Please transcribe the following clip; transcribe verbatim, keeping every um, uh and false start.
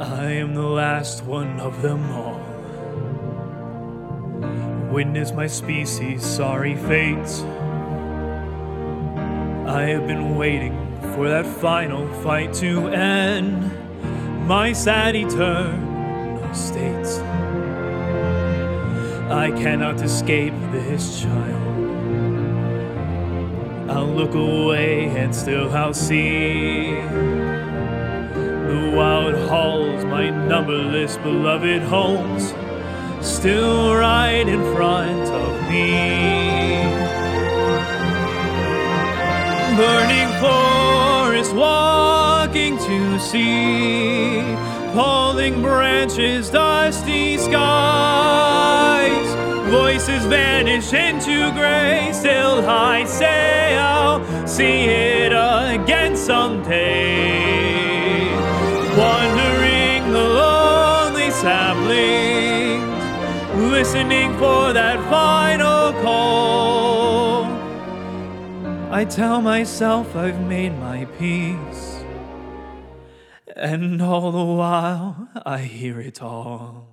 I am the last one of them all. Witness my species' sorry fates. I have been waiting for that final fight to end my sad eternal states. I cannot escape this child. I'll look away and still I'll see the wild halls, my numberless beloved homes, still right in front of me. Burning forest, walking to sea, falling branches, dusty skies, voices vanish into gray. Still I say I'll see it again someday. Wandering the lonely saplings, listening for that final call. I tell myself I've made my peace, and all the while I hear it all.